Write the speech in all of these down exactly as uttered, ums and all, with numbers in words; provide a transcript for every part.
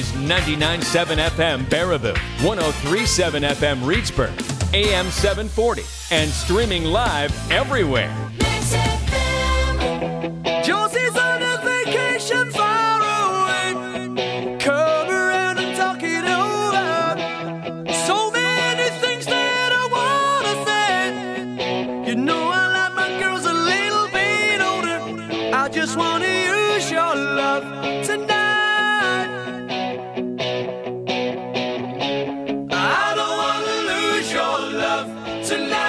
is ninety-nine point seven F M Baraboo, one oh three point seven F M Reedsburg, A M seven forty, and streaming live everywhere. Josie's on a vacation far away. Come around and talk it over. So many things that I wanna say. You know I like my girls a little bit older. I just wanna use your love tonight. I don't wanna lose your love tonight.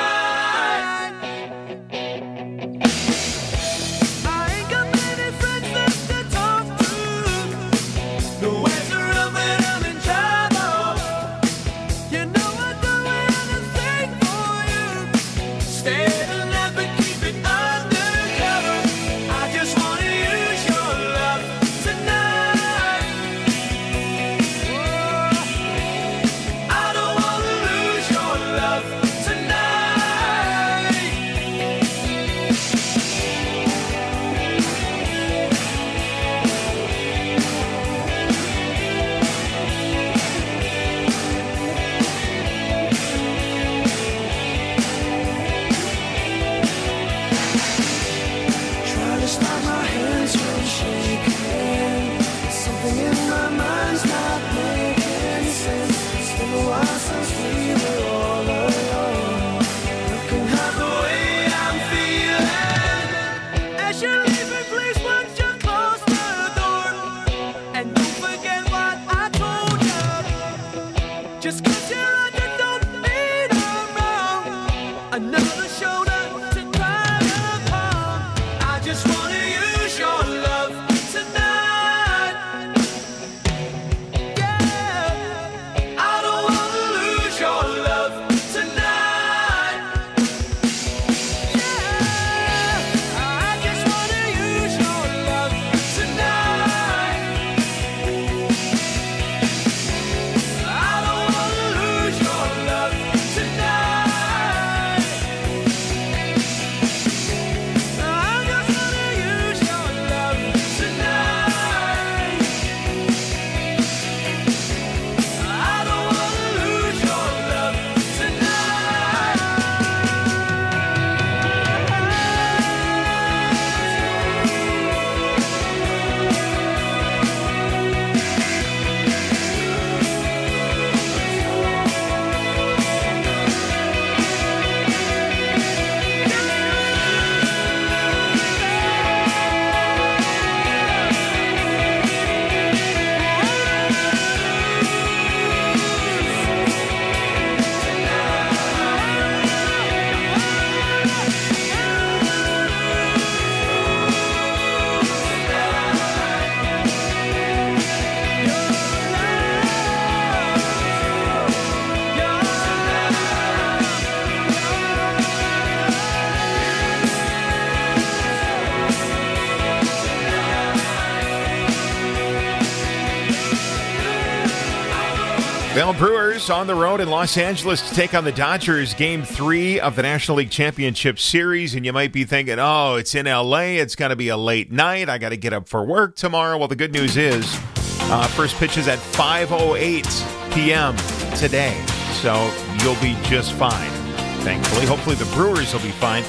Well, Brewers on the road in Los Angeles to take on the Dodgers, Game three of the National League Championship Series. And you might be thinking, oh, it's in L A. It's going to be a late night. I got to get up for work tomorrow. Well, the good news is uh, first pitch is at five oh eight p.m. today. So you'll be just fine, thankfully. Hopefully the Brewers will be fine.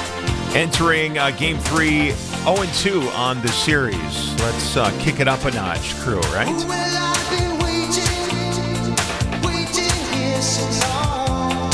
Entering uh, Game three, oh and two on the series. Let's uh, kick it up a notch, crew, right? Well, I've been waiting, waiting here so long,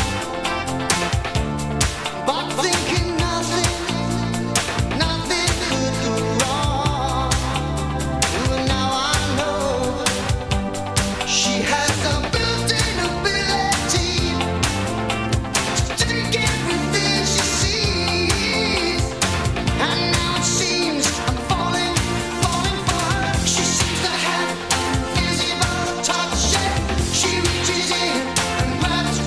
but thinking nothing, nothing could go wrong. Well, now I know she has a built-in ability to take everything she sees, and now it seems I'm falling, falling for her. She seems to have invisible touch, yeah. She reaches in and grabs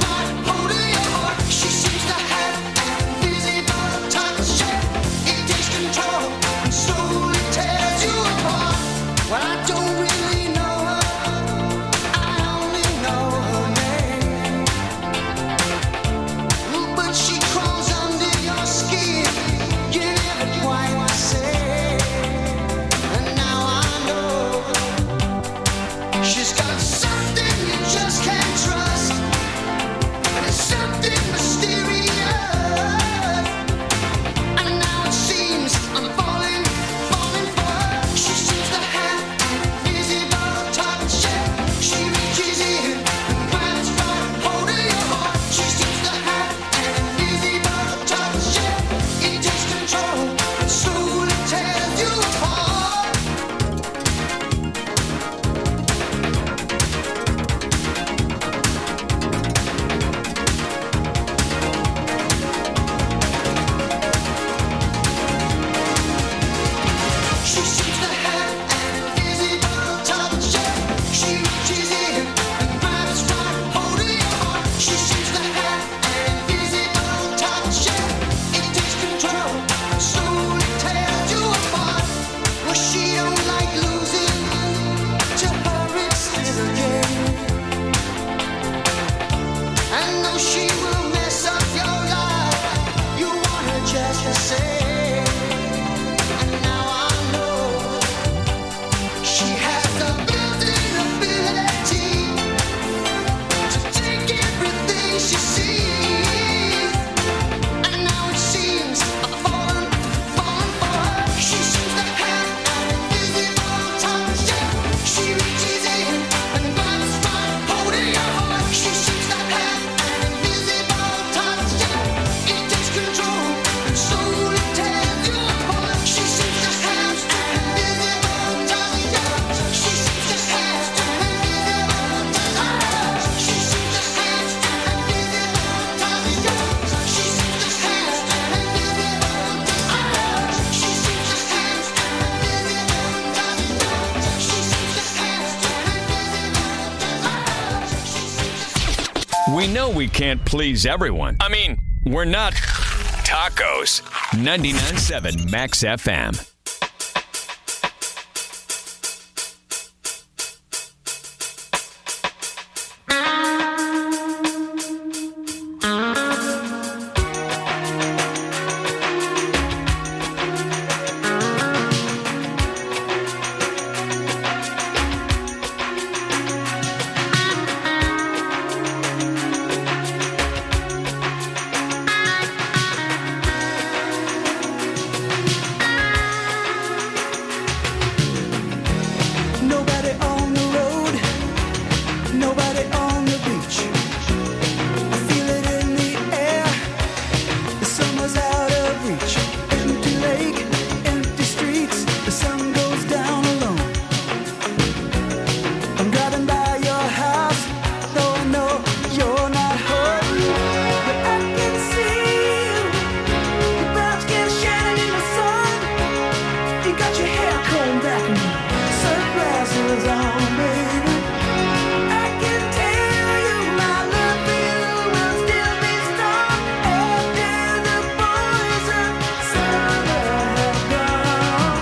she sees. And now it seems I've fallen, fallen for her. She seems to have an invisible touch. She reaches in and grabs my holding your heart. She seems to have an invisible touch. It takes control and slowly tears you apart. She seems to have an invisible touch. She seems to have an invisible touch. She seems to have an invisible touch. She seems to have an invisible touch. She seems to have an invisible touch. She seems to have an invisible touch. We know we can't please everyone. I mean, we're not tacos. ninety-nine point seven Max F M. Nobody on the road, nobody on the beach. I feel it in the air, the summer's out of reach. Empty lake, empty streets, the sun goes down alone. I'm driving by your house, though I know you're not home. But I can see you, your brown skin shining in the sun. You got your hair combed back and sunglasses on, baby. I can tell you my love for you will still be strong after the boys of summer have gone.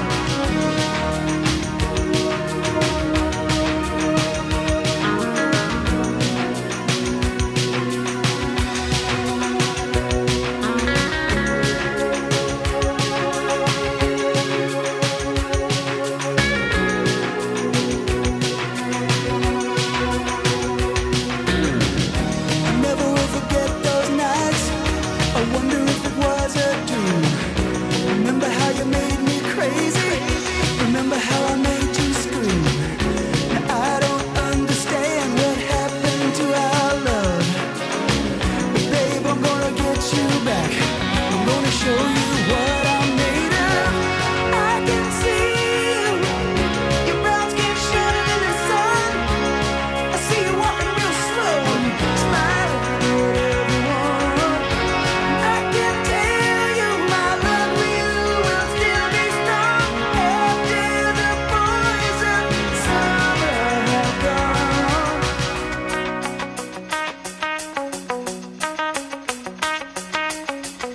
I never will forget those nights. I wonder if it was a dream. Remember how you made me crazy? Remember how I made you scream? Now I don't understand what happened to our love. But babe, I'm gonna get you back. I'm gonna show you what I'm made of. I can see you, your brown skin shining in the sun. I see you walking real slow and smiling at everyone. I can tell you my love for you will still be strong after the boys of summer have gone.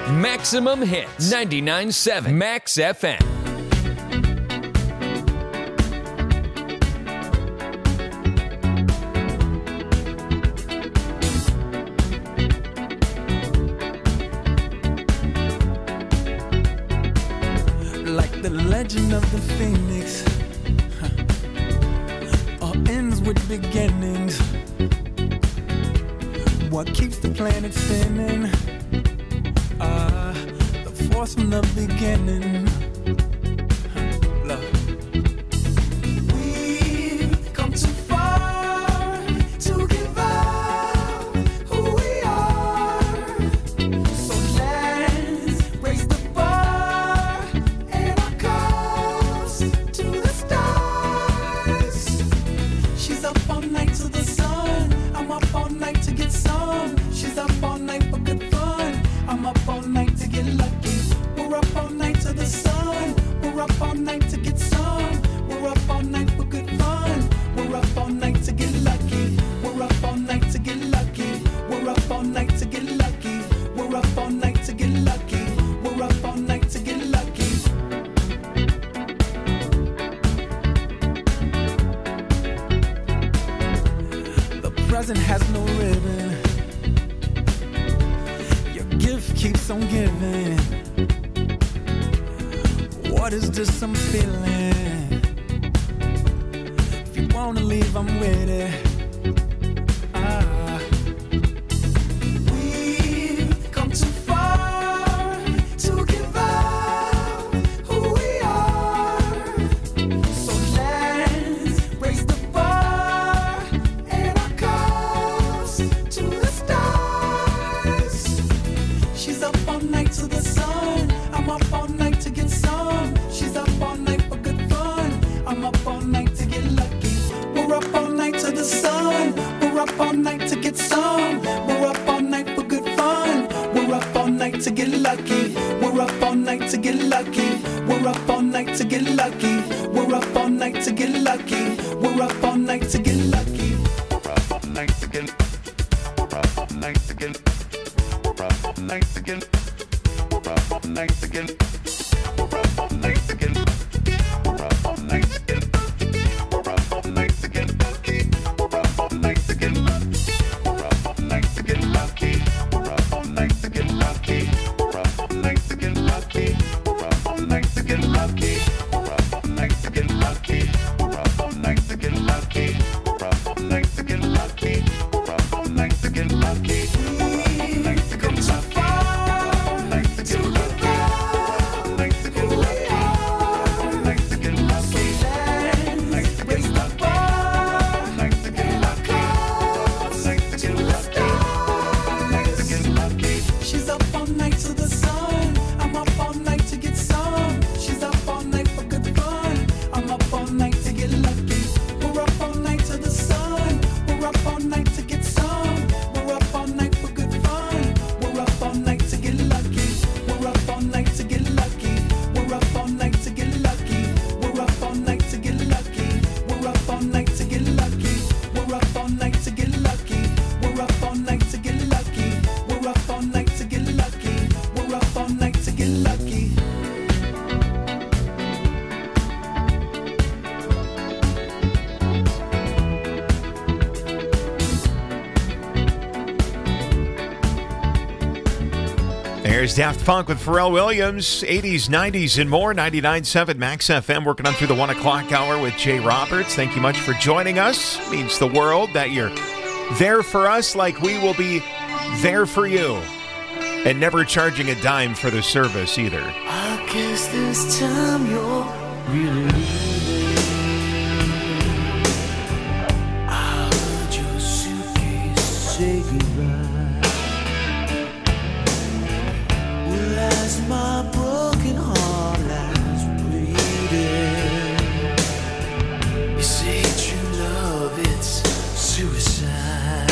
Maximum Hits, ninety-nine point seven Max F M. Like the legend of the phoenix, huh. All ends with beginnings. What keeps the planet spinning? Ah, the force from the beginning. Huh. Love. We've come too far to give up who we are. So let's raise the bar and our cups to the stars. She's up all night to the sun. I'm up all night to get some. She's up all night for good fun. I'm up all night to get lucky. We're up all night to the sun. We're up all night to get some. We're up all night for good fun. We're up all night to get lucky. We're up all night to get lucky. We're up all night to get lucky. We're up all night to get lucky. We're up all night to get lucky. The present has no ribbon. Your gift keeps on giving. What is this I'm feeling? If you wanna leave, I'm with it. Ah. We've come too far to give up who we are. So let's raise the bar and our cups to the stars. She's up all night to the sun. I'm up all night to get some. She's up all night for good fun. I'm up all night to get lucky. We're up all night to the sun. We're up all night to get some. We're up all night for good fun. We're up all night to get lucky. We're up all night to get lucky. We're up all night to get lucky. We're up all night to get lucky. We're up all night to get lucky. We're up all night to get. We're up all night to get. We're up all night to get. We're up all night to get. We're up all night to get. We're up all night to get. We're up all night to get lucky. We're up all night to get lucky. We're up all night to get lucky. We're up all night to get lucky. We're up all night to get lucky. We're up all night to get lucky. We're up all night to get lucky. We're up all night to get lucky. We're up all night to get lucky. We're up all night to get lucky. Come so far to give up who we are. So let's raise the bar and our cups to the stars. She's up all night to the sun. I'm up all night to get some. She's up all night for good fun. I'm up all night to get lucky. We're up all night to the sun. We're up all night to get some. We're up all night for good fun. We're up all night to get lucky. We're up all night to get lucky. We're up all night to get lucky. We're up all night to get lucky. We're up all night to get lucky. We're up all night to get lucky. We're up all night to get lucky. We're up all night to get lucky. We're up all night to get lucky. There's Daft Punk with Pharrell Williams, eighties, nineties, and more. ninety-nine point seven Max F M, working on through the one o'clock hour with Jay Roberts. Thank you much for joining us. It means the world that you're there for us like we will be there for you. And never charging a dime for the service either. I guess this time you're really leaving. I heard your suitcase say goodbye. Well, as my broken heart lies bleeding, you say true love, it's suicide.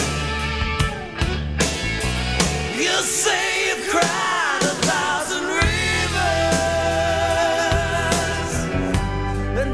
You say you've cried a thousand rivers, and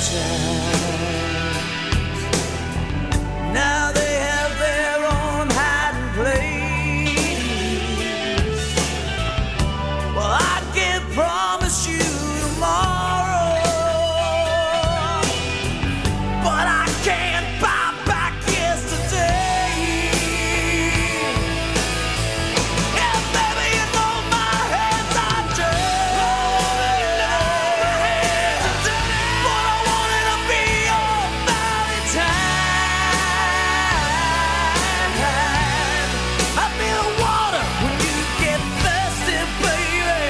time. Now they have their own hiding place. Well, I can't promise you tomorrow, but I can't buy back yesterday. And baby, you know my hands are dirty, but I wanted to be your Valentine. I'll be the water when you get thirsty, baby.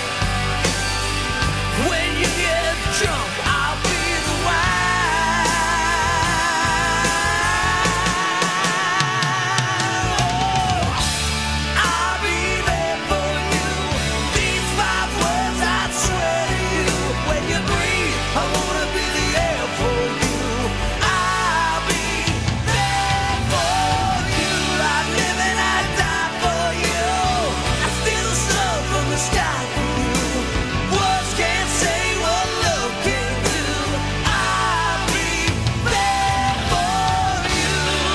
When you get drunk, I'll be the wine. I'll be there for you. These five words I swear to you. When you breathe, I wanna be the air for you. I'll be there for you. I live and I die for you. I steal the sun from the sky for you. Words can't say what love can do. I'll be there for you.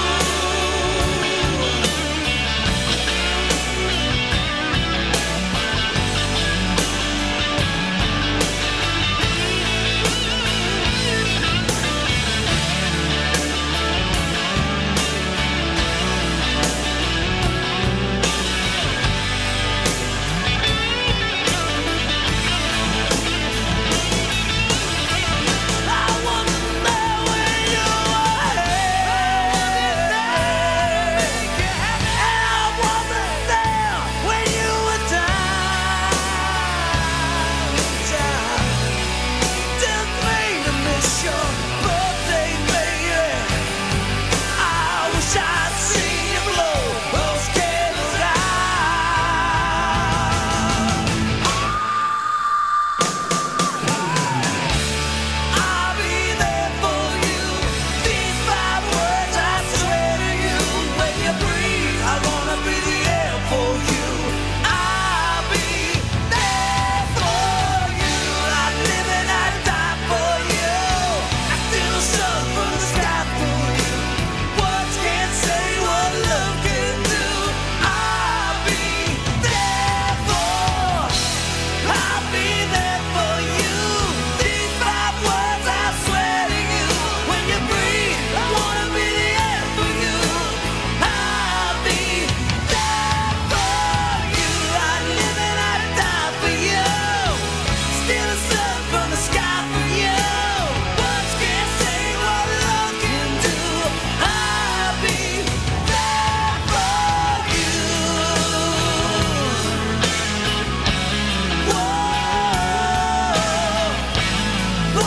I wasn't there when you were here, and I wasn't there when you were down. Didn't mean to miss your birthday, baby. I wish I'd seen you blow those candles out. I'll be there for you. These five words I swear to you. When you breathe, I wanna be the air for you. I'll be there for you. I live and I die for you. I steal the sun from the sky for you. Words can't say what love can do. I'll be there for. I'll be there for you. These five words I swear to you. When you breathe, I wanna be the air for you. I'll be there for you. I live and I die for you. Steal the sun from the sky for you. Words can't say what love can do. I'll be there for you. Whoa, whoa,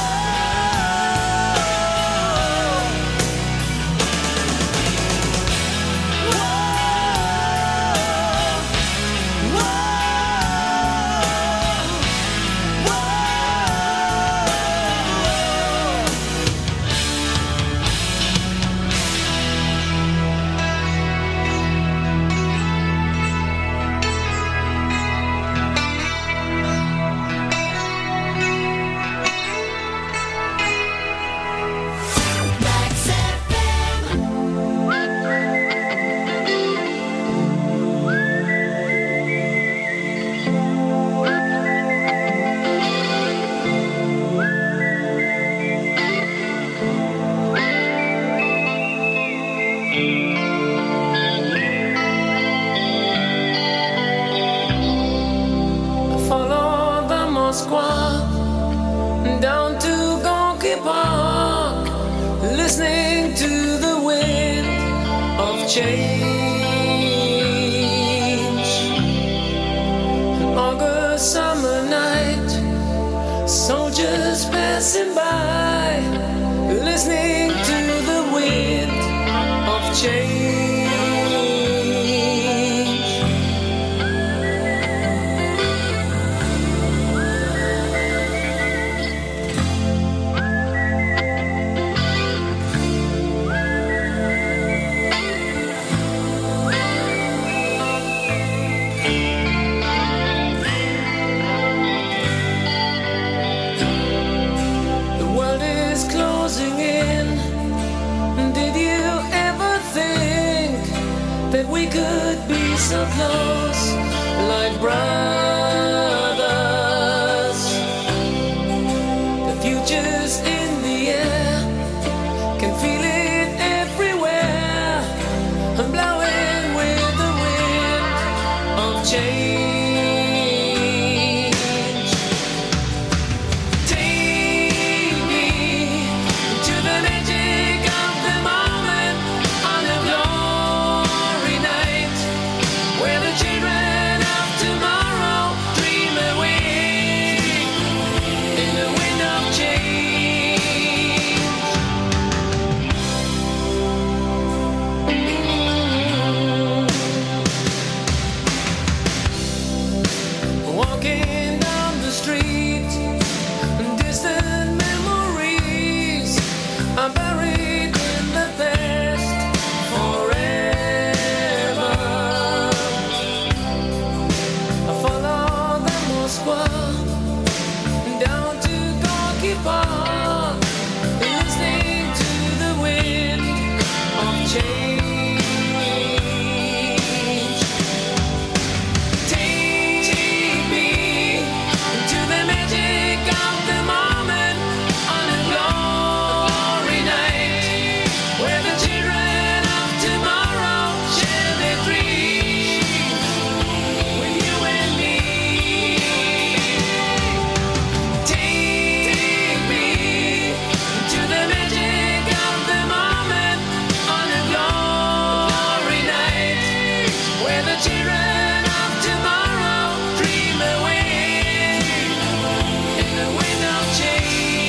Follow the Moskwa down to Gonky Park, listening to the wind of change. An August summer night, soldiers passing by, listening to the wind of change. The world is closed. so close, like brothers. The future's in the air, can feel it everywhere. I'm blowing with the wind of change. Take me to the magic of the moment on a glory night, where the children of tomorrow dream away in the wind of change. Walking down the street, distant memories are buried in the past forever. I follow the Moskva down to Gorky Park, listening to the wind of change. Take me to the magic of the moment on a glory night, where the children of tomorrow share their dreams with you and me. Take me to the magic of the moment on a glory night, where the children of tomorrow dream away in the wind of change.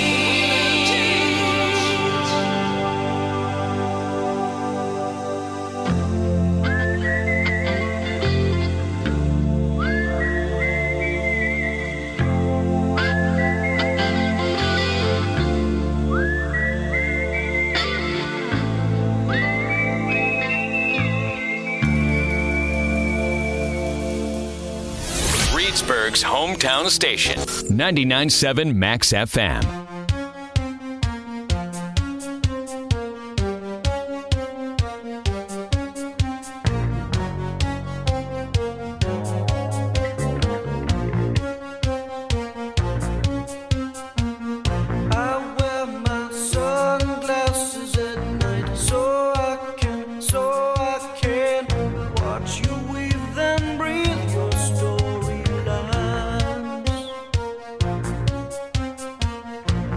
Reedsburg's hometown station, ninety-nine point seven Max F M. I wear my sunglasses at night so I can, so I can watch you weave and breathe your storylines.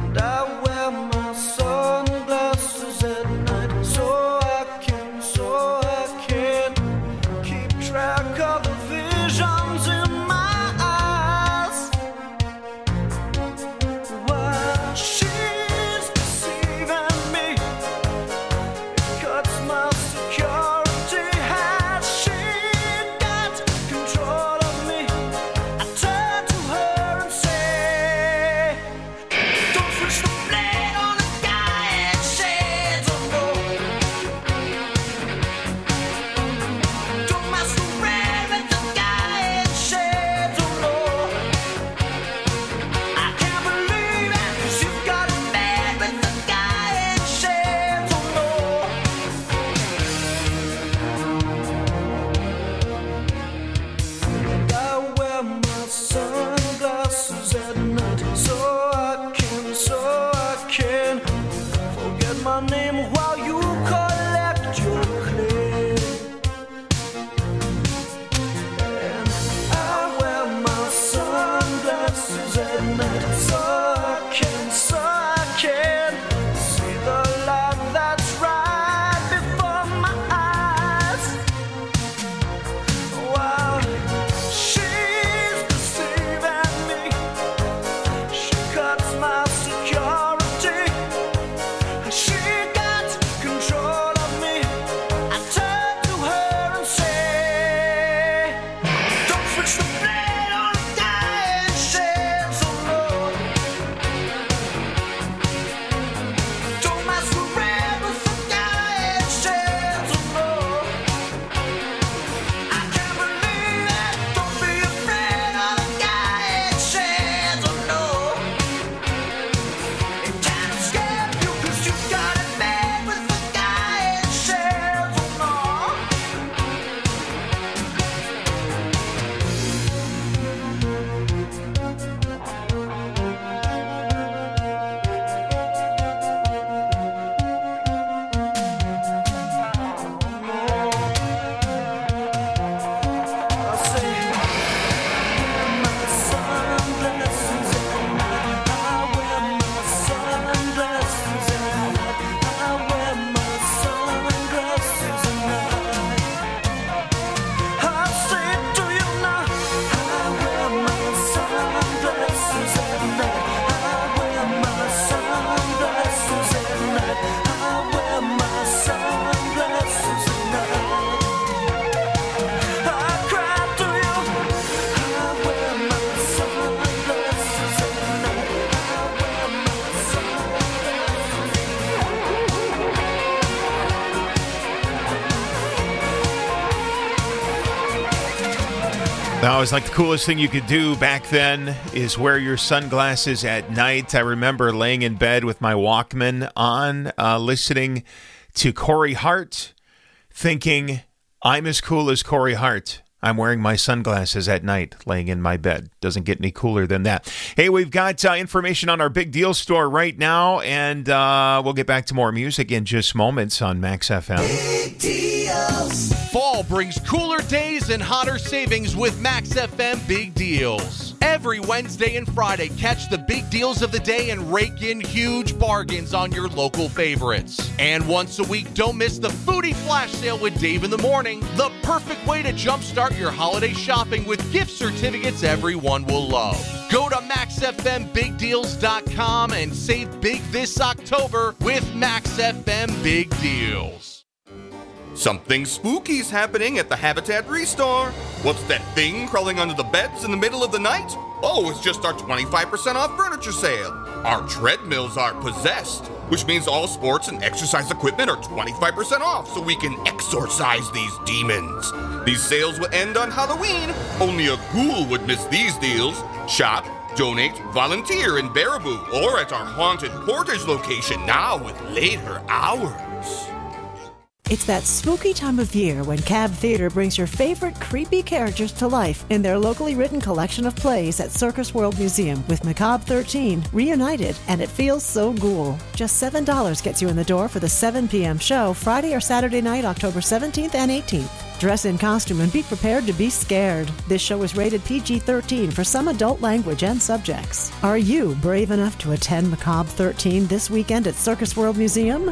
That was like the coolest thing you could do back then is wear your sunglasses at night. I remember laying in bed with my Walkman on, uh, listening to Corey Hart, thinking, I'm as cool as Corey Hart. I'm wearing my sunglasses at night, laying in my bed. Doesn't get any cooler than that. Hey, we've got uh, information on our Big Deal store right now, and uh, we'll get back to more music in just moments on Max F M. Big deals. Fall brings cooler days and hotter savings with Max F M Big Deals. Every Wednesday and Friday, catch the big deals of the day and rake in huge bargains on your local favorites. And once a week, don't miss the Foodie Flash Sale with Dave in the Morning, the perfect way to jumpstart your holiday shopping with gift certificates everyone will love. Go to max f m big deals dot com and save big this October with Max F M Big Deals. Something spooky's happening at the Habitat Restore. What's that thing crawling under the beds in the middle of the night? Oh, it's just our twenty-five percent off furniture sale. Our treadmills are possessed, which means all sports and exercise equipment are twenty-five percent off so we can exorcise these demons. These sales will end on Halloween. Only a ghoul would miss these deals. Shop, donate, volunteer in Baraboo or at our Haunted Portage location now with later hours. It's that spooky time of year when Cab Theater brings your favorite creepy characters to life in their locally written collection of plays at Circus World Museum with Macabre thirteen reunited, and it feels so ghoul. Just seven dollars gets you in the door for the seven p.m. show Friday or Saturday night, October seventeenth and eighteenth. Dress in costume and be prepared to be scared. This show is rated P G thirteen for some adult language and subjects. Are you brave enough to attend Macabre thirteen this weekend at Circus World Museum?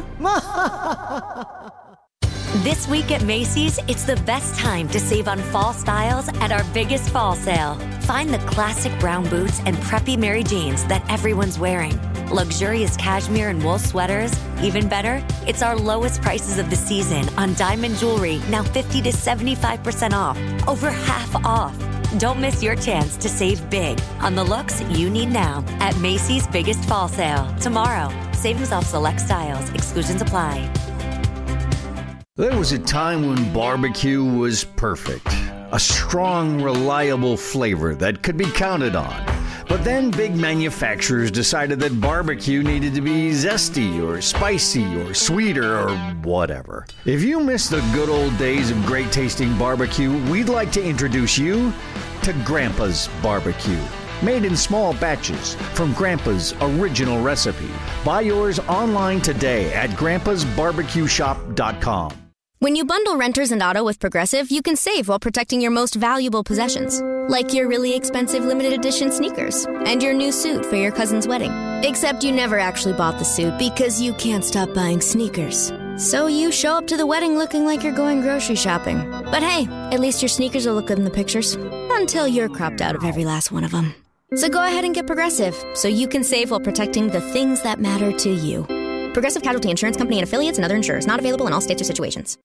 This week at Macy's, it's the best time to save on fall styles at our biggest fall sale. Find the classic brown boots and preppy Mary Janes that everyone's wearing. Luxurious cashmere and wool sweaters. Even better, it's our lowest prices of the season on diamond jewelry, now fifty to seventy-five percent off. Over half off. Don't miss your chance to save big on the looks you need now at Macy's biggest fall sale. Tomorrow, savings off select styles. Exclusions apply. There was a time when barbecue was perfect. A strong, reliable flavor that could be counted on. But then big manufacturers decided that barbecue needed to be zesty or spicy or sweeter or whatever. If you miss the good old days of great tasting barbecue, we'd like to introduce you to Grandpa's Barbecue. Made in small batches from Grandpa's original recipe. Buy yours online today at grandpas barbecue shop dot com. When you bundle renters and auto with Progressive, you can save while protecting your most valuable possessions. Like your really expensive limited edition sneakers and your new suit for your cousin's wedding. Except you never actually bought the suit because you can't stop buying sneakers. So you show up to the wedding looking like you're going grocery shopping. But hey, at least your sneakers will look good in the pictures. Until you're cropped out of every last one of them. So go ahead and get Progressive so you can save while protecting the things that matter to you. Progressive Casualty Insurance Company and affiliates and other insurers. Not available in all states or situations.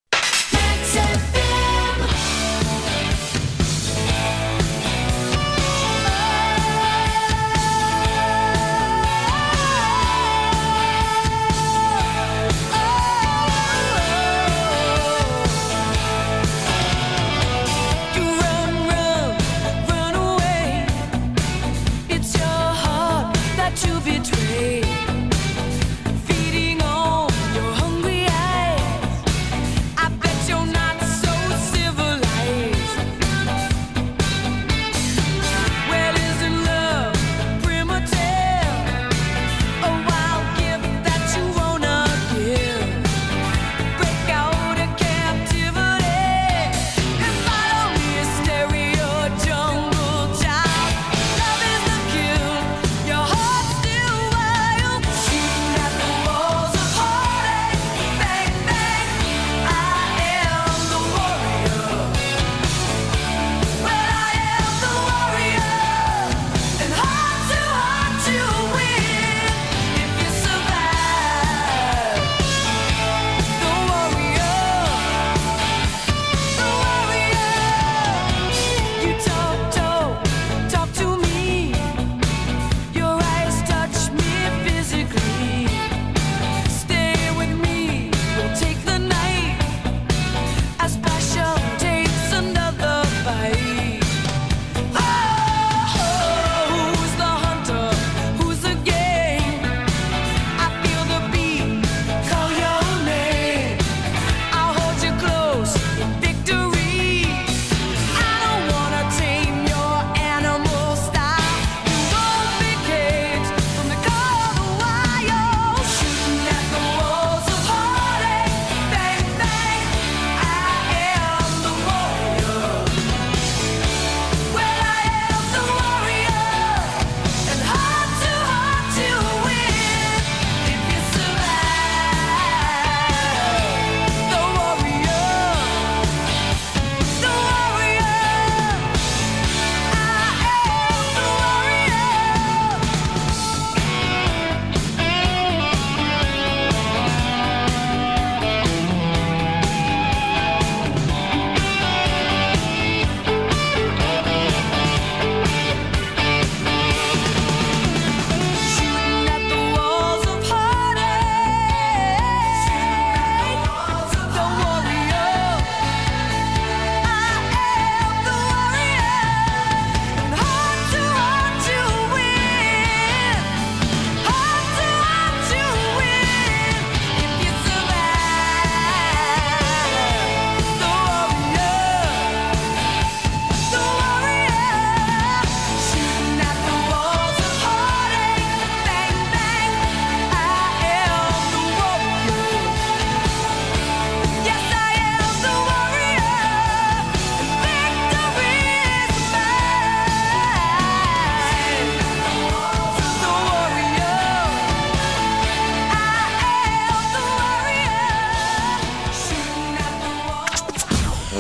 Feeding on your hungry eyes. I bet you're not so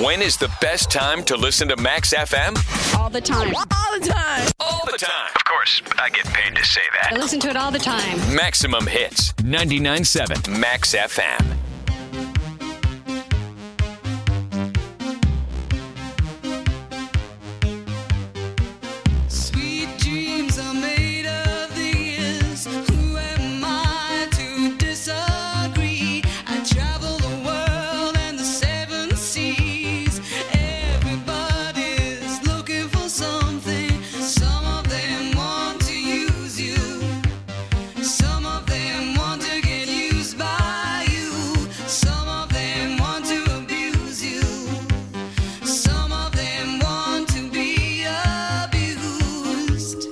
When is the best time to listen to Max F M? All the time. All the time. All the time. Of course, I get paid to say that. I listen to it all the time. Maximum Hits, ninety-nine point seven Max F M. Sweet dreams are made of these. Who am I to disagree? I travel the world and the seven seas. Everybody's looking for something. Some of them want to use you. Some of them want to get used by you. Some of them want to abuse you. Some of them want to be abused.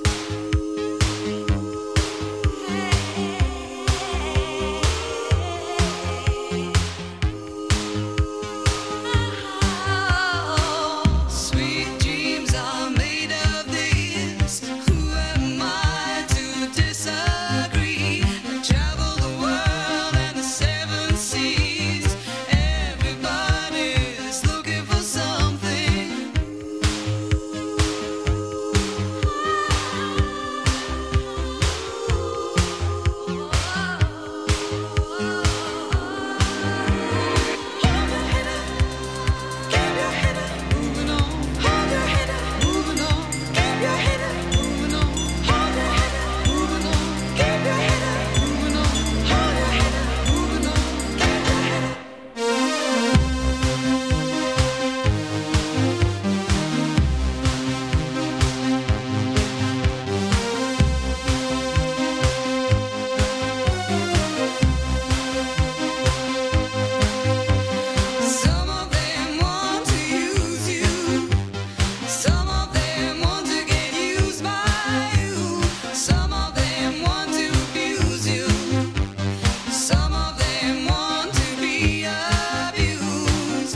Sweet dreams are made of this. Who am I to disagree? I travel the world and the seven seas. Everybody's looking for something. Keep your head up, moving on. Hold your head up, moving on. Keep your head up, moving on. Hold your head up, moving on. Keep your head up, moving on. Hold your head up, moving on. Keep your head up. Some of them want to use you. Some of them want to get used by you. Some of them want to abuse you. Some of them want to be abused.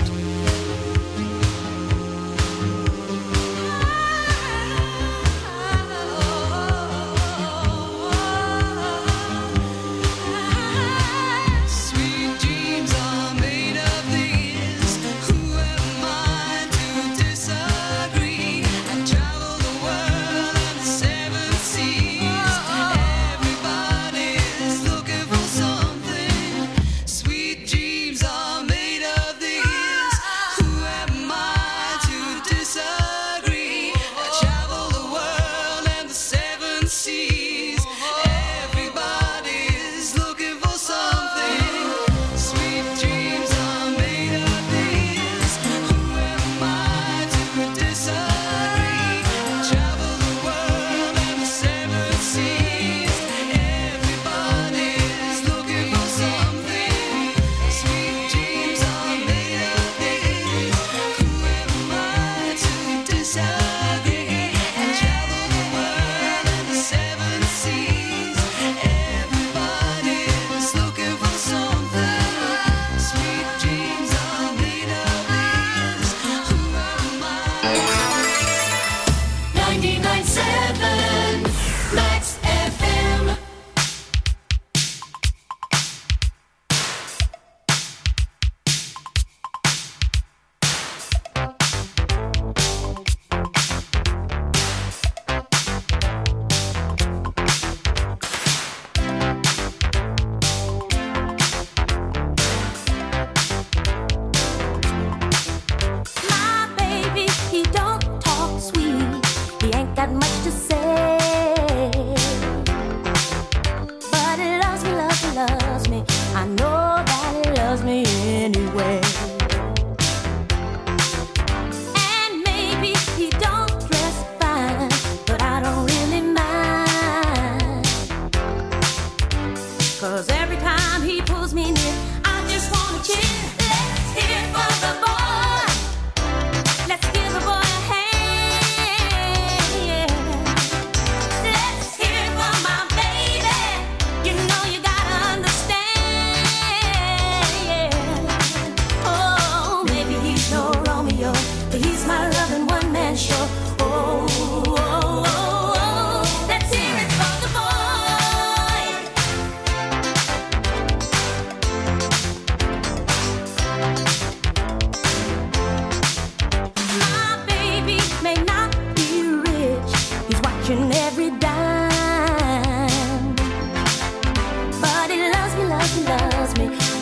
Sweet dreams are made of these. Who am I to disagree? I travel the world and the seven seas. Everybody's looking for something. Sweet dreams are made of these. Who am I to disagree? I travel the world and the seven seas. Everybody's looking for something. Sweet dreams are made of these. Who am I to disagree? I travel the world and the seven seas. Everybody's looking for something. Sweet dreams are made of these. Who am I to disagree? I travel the world and the seven seas. Everybody's looking for something. Sweet dreams are made of these. Who am I? ninety-nine point seven Max F M. My baby, he don't talk sweet. He ain't got much to say. But he loves me, loves me, loves me. I know that he loves me anyway. And maybe he don't dress fine, but I don't really mind. 'Cause every time he pulls me near, I just wanna cheer. Let's hear it for the boy. Let's give the boy a hand. Yeah. Let's hear it for my baby. You know you gotta understand. Yeah. Oh, maybe he's no Romeo, but he's my loving one man show. Oh, oh, oh, oh. Let's hear it for the boy.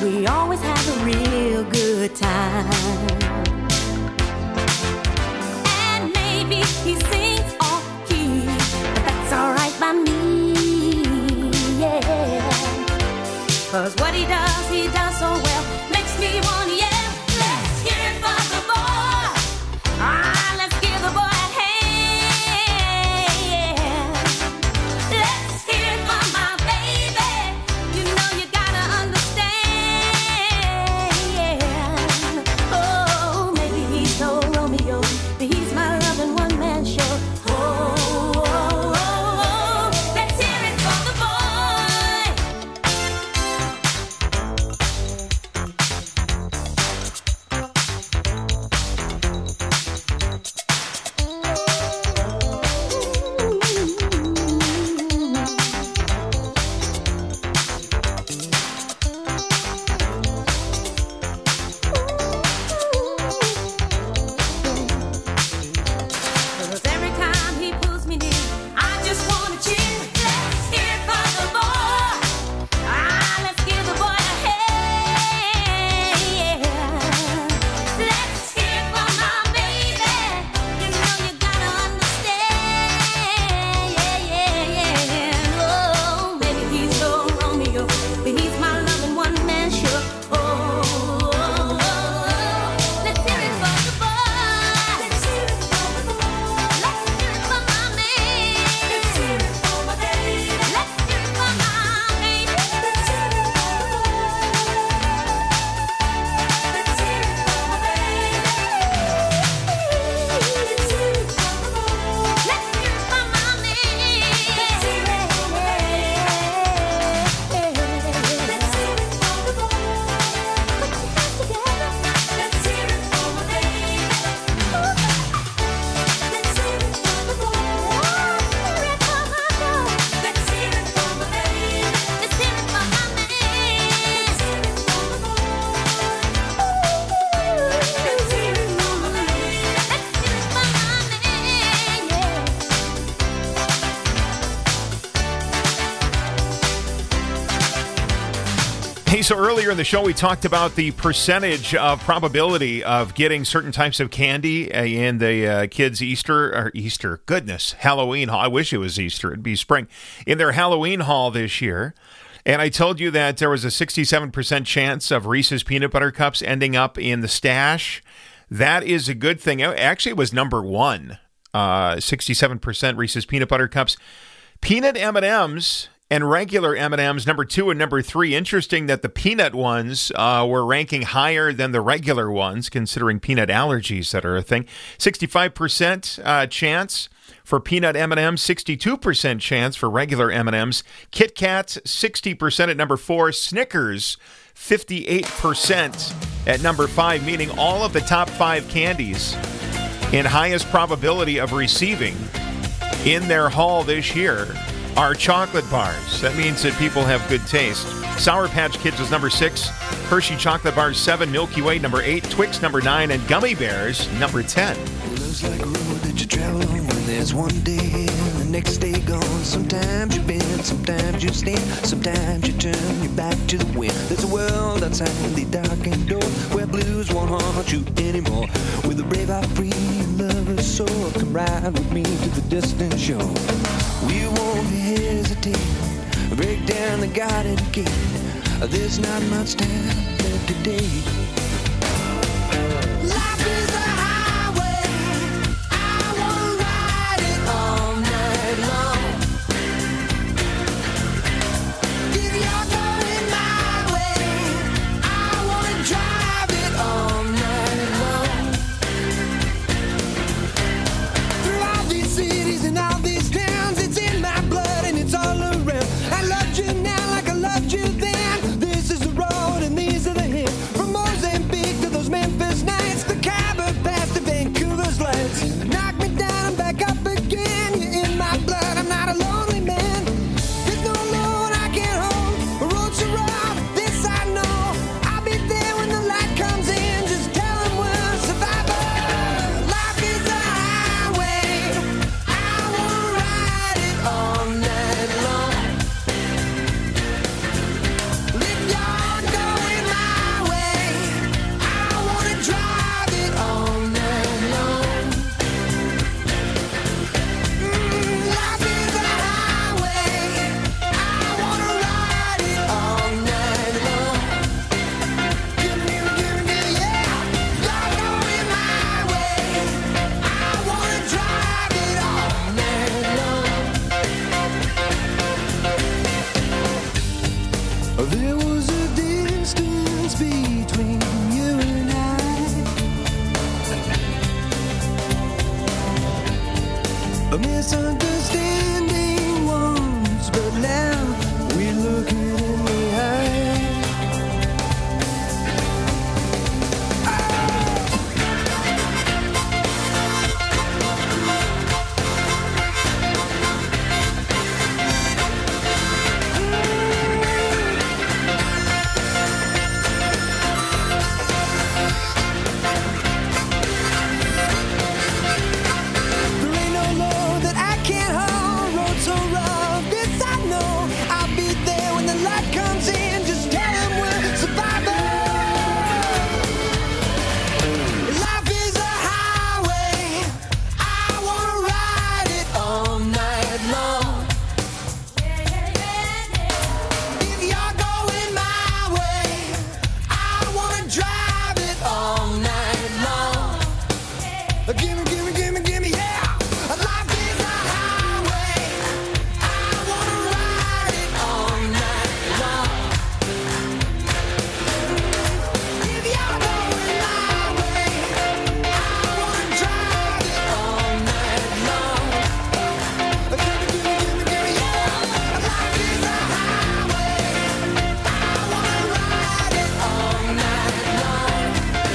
we always have a real good time. And maybe he sings off key, but that's alright by me, yeah. Cause what he does, he does so well, makes me wanna yell. Let's hear it for the boy. Ah, let's give the boy a hand. Let's hear it for my baby. You know you gotta understand. Oh, maybe he's no Romeo, but he's my loving one-man show. Oh, oh, oh, oh. Let's hear it for the boy. Cause every time he pulls me near, I just wanna cheer. Let's hear it for the boy. Ah, let's give the boy a hand. Let's hear it for my baby. You know you gotta understand. Yeah, yeah, yeah. Oh, maybe he's no Romeo, but he's my loving one-man show. Oh, oh, oh, oh. Let's hear it for the boy. Let's hear it for the boy. Let's hear it for my man. Let's hear it for my baby. Let's hear it for my baby. Let's hear it for the boy. Let's hear it for my baby. Let's hear it for the boy. Let's hear it for my man. Let's hear it for my baby. Let's hear it for the boy. Put your hands together. Let's hear it for my baby. Let's hear it for the boy. Hear it for my boy. Let's hear it for my baby. Let's hear it for my man. Let's hear it for the boy. Let's hear it for my baby. Let's hear it for my man. Yeah. Hey, so earlier in the show, we talked about the percentage of probability of getting certain types of candy uh, in the uh, kids' Easter, or Easter, goodness, Halloween haul. I wish it was Easter. It'd be spring. In their Halloween haul this year. And I told you that there was a sixty-seven percent chance of Reese's Peanut Butter Cups ending up in the stash. That is a good thing. Actually, it was number one, uh, sixty-seven percent Reese's Peanut Butter Cups. Peanut M and M's and regular M and M's, number two and number three. Interesting that the peanut ones uh, were ranking higher than the regular ones, considering peanut allergies that are a thing. sixty-five percent uh, chance for peanut M and M's, sixty-two percent chance for regular M and M's. Kit Kats, sixty percent at number four. Snickers, fifty-eight percent at number five, meaning all of the top five candies in highest probability of receiving in their haul this year are chocolate bars. That means that people have good taste. Sour Patch Kids was number six, Hershey Chocolate Bars seven, Milky Way number eight, Twix number nine, and Gummy Bears number ten. Looks like a road that you travel on when there's one day and the next day gone. Sometimes you bend, sometimes you stand, sometimes you turn your back to the wind. There's a world outside the darkened door where blues won't haunt you anymore. With a brave heart free and lover's soul, come ride with me to the distant shore. We won't hesitate, break down the garden gate. There's not much time left today. Life is a highway, I wanna ride it all night long. If you're going my way, I wanna drive it all night long. Through all these cities and all these towns, it's in my blood and it's all around. I loved you now like I loved you then. This is the road and these are the hills. From Moses There was a distance between you and I. A misunderstanding once, but now we're looking in the eye. There ain't no law that I can't hold. Road so rough, this I know. I'll be there when the light comes in. Just tell them we're survivors. Life is a highway. I wanna ride it all night long. If you're going my way, I wanna drive it all night long. Gimme, gimme, gimme, gimme, yeah. Life is a highway. I wanna ride it all night long. If you're going my way, I wanna drive it all night long. Gimme, gimme, gimme, gimme, yeah. Life is a highway. I wanna ride it all night long.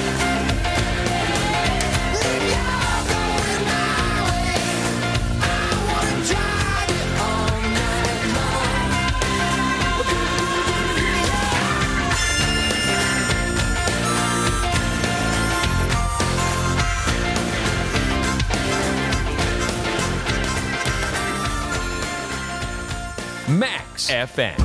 If you're going my way, I wanna drive it all night long. Max F M.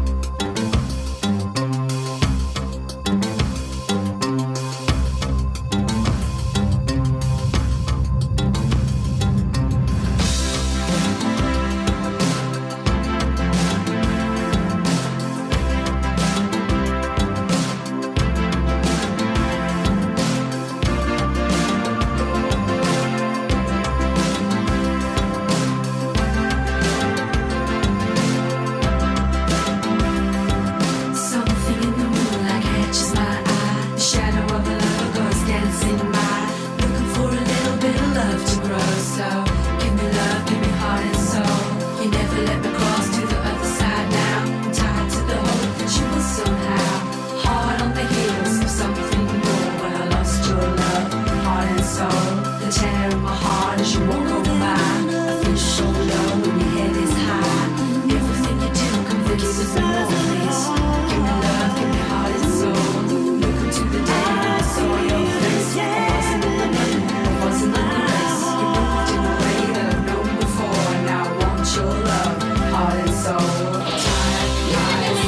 Something in the moonlight catches my eye. The shadow of a lover goes dancing by. Looking for a little bit of love to grow. So give me love, give me heart and soul. You never let me cross to the other side now. I'm tied to the hope that you will somehow. Hard on the heels of something more. When I lost your love, heart and soul. The tear in my heart as you walk over by. I feel so low when your head is high. Everything you do, come forgive us more, please. Give me love, give me heart and soul. Look into the day when I saw your face. I wasn't in the moon, I wasn't in the race. You moved in a way that I've known before. And now I want your love, heart and soul. Tired lies,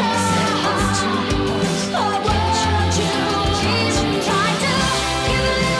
Oh,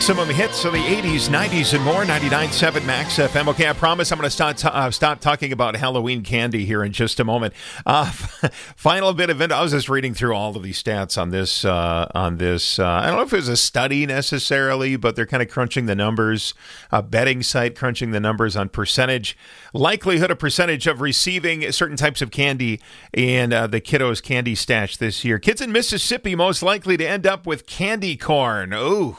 Maximum hits of the eighties, nineties, and more. ninety-nine point seven Max F M. Okay, I promise I'm going to start t- uh, stop talking about Halloween candy here in just a moment. Uh, final bit of info. I was just reading through all of these stats on this. Uh, on this, uh, I don't know if it was a study necessarily, but they're kind of crunching the numbers. A betting site crunching the numbers on percentage likelihood, a percentage of receiving certain types of candy in uh, the kiddos' candy stash this year. Kids in Mississippi most likely to end up with candy corn. Ooh.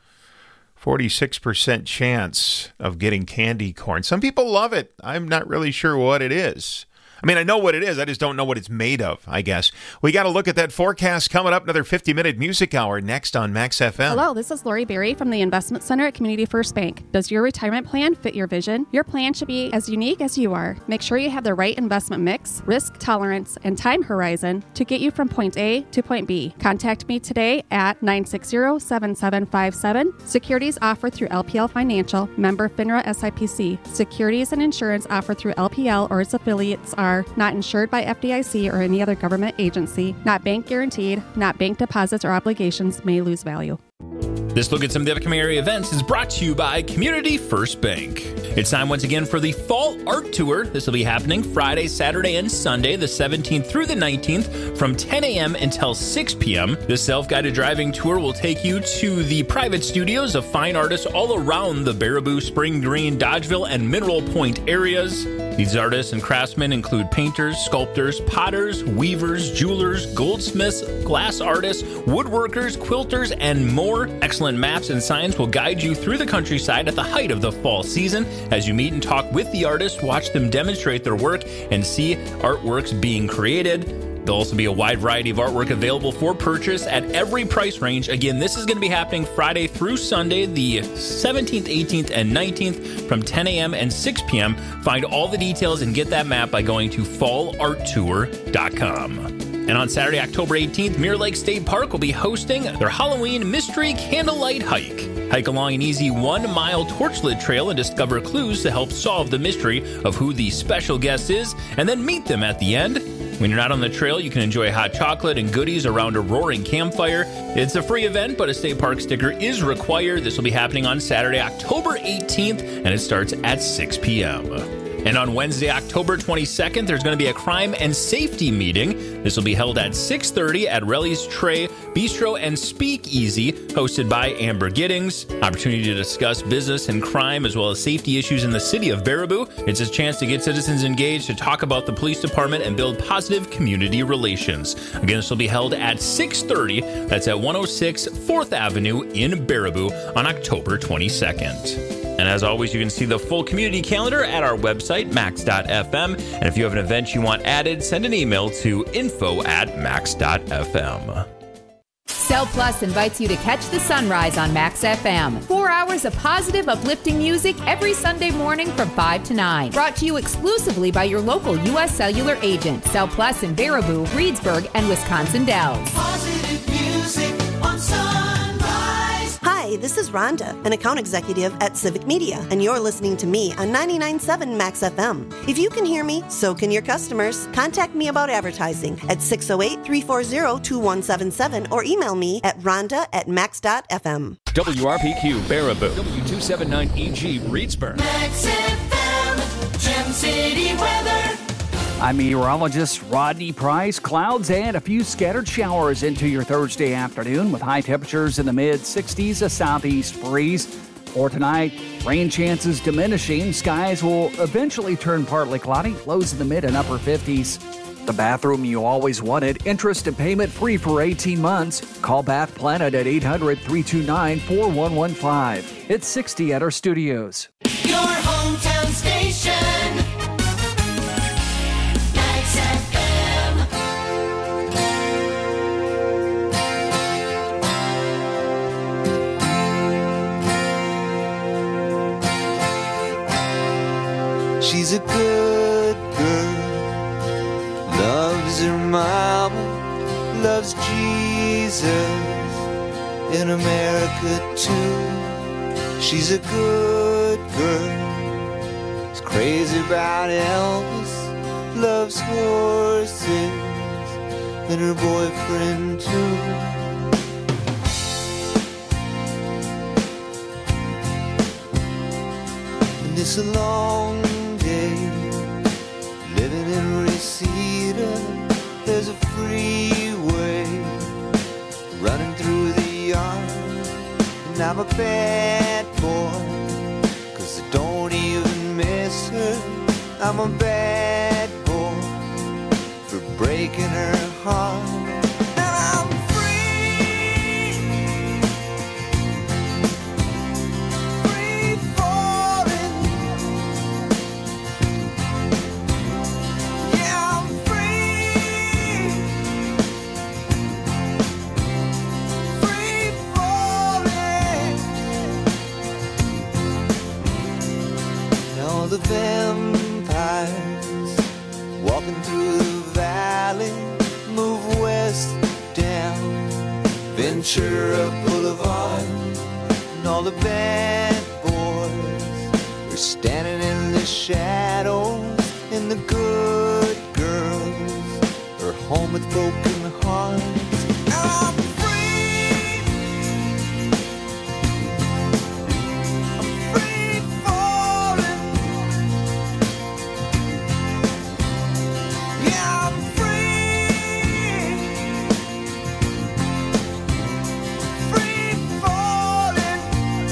forty-six percent chance of getting candy corn. Some people love it. I'm not really sure what it is. I mean, I know what it is. I just don't know what it's made of, I guess. We got to look at that forecast coming up. Another fifty-minute music hour next on Max F M. Hello, this is Lori Berry from the Investment Center at Community First Bank. Does your retirement plan fit your vision? Your plan should be as unique as you are. Make sure you have the right investment mix, risk tolerance, and time horizon to get you from point A to point B. Contact me today at nine six zero, seven seven five seven. Securities offered through L P L Financial, member FINRA S I P C. Securities and insurance offered through L P L or its affiliates are not insured by F D I C or any other government agency, not bank guaranteed, not bank deposits or obligations may lose value. This look at some of the upcoming area events is brought to you by Community First Bank. It's time once again for the Fall Art Tour. This will be happening Friday, Saturday, and Sunday, the seventeenth through the nineteenth, from ten a.m. until six p.m. This self-guided driving tour will take you to the private studios of fine artists all around the Baraboo, Spring Green, Dodgeville, and Mineral Point areas. These artists and craftsmen include painters, sculptors, potters, weavers, jewelers, goldsmiths, glass artists, woodworkers, quilters, and more. Excellent maps and signs will guide you through the countryside at the height of the fall season as you meet and talk with the artists, watch them demonstrate their work, and see artworks being created. There'll also be a wide variety of artwork available for purchase at every price range. Again, this is going to be happening Friday through Sunday, the seventeenth, eighteenth, and nineteenth from ten a.m. and six p.m. Find all the details and get that map by going to fall art tour dot com. And on Saturday, October eighteenth, Mirror Lake State Park will be hosting their Halloween Mystery Candlelight Hike. Hike along an easy one-mile torchlit trail and discover clues to help solve the mystery of who the special guest is, and then meet them at the end. When you're not on the trail, you can enjoy hot chocolate and goodies around a roaring campfire. It's a free event, but a state park sticker is required. This will be happening on Saturday, October eighteenth, and it starts at six p.m. And on Wednesday, October twenty-second, there's going to be a crime and safety meeting. This will be held at six thirty at Relly's Tray Bistro and Speakeasy, hosted by Amber Giddings. Opportunity to discuss business and crime as well as safety issues in the city of Baraboo. It's a chance to get citizens engaged, to talk about the police department, and build positive community relations. Again, this will be held at six thirty. That's at one oh six fourth Avenue in Baraboo on October twenty-second. And as always, you can see the full community calendar at our website, max dot f m. And if you have an event you want added, send an email to info at max dot f m. Cell Plus invites you to catch the sunrise on Max F M. Four hours of positive, uplifting music every Sunday morning from five to nine. Brought to you exclusively by your local U S Cellular agent. Cell Plus in Baraboo, Reedsburg, and Wisconsin Dells. Positive music on Sunrise. Hi, this is Rhonda, an account executive at Civic Media, and you're listening to me on ninety-nine point seven Max F M. If you can hear me, so can your customers. Contact me about advertising at six oh eight, three four zero, two one seven seven or email me at rhonda at max dot f m. W R P Q Baraboo, W two seventy-nine E G Reedsburg. Max F M, Gem City weather. I'm meteorologist Rodney Price. Clouds and a few scattered showers into your Thursday afternoon with high temperatures in the mid sixties, a southeast breeze. For tonight, rain chances diminishing. Skies will eventually turn partly cloudy, lows in the mid and upper fifties. The bathroom you always wanted. Interest and payment free for eighteen months. Call Bath Planet at eight hundred, three two nine, four one one five. It's sixty at our studios. Your hometown station. Max F M. She's a good girl, loves her mama, loves Jesus, in America too. She's a good girl, is crazy about Elvis, loves horses, and her boyfriend too. And it's a long day living in Reseda. There's a freeway running through the yard. And I'm a bad boy, 'cause I don't even miss her. I'm a bad boy for breaking her heart. Now I'm free, free falling. Yeah, I'm free, free falling. Now the vampires walking through the valley move west down Ventura Boulevard, and all the bad boys are standing in the shadows, and the good girls are home with broken hearts. Now I'm free, I'm free falling. Yeah, I'm free, free falling.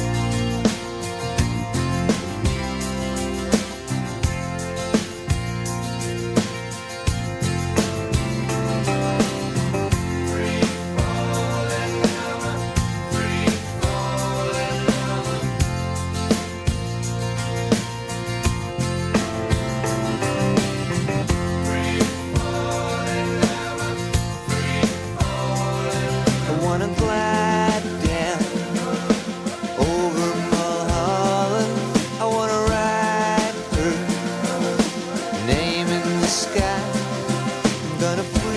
Free falling, free falling. I wanna glide down over Mulholland. I wanna write her name in the sky. I'm gonna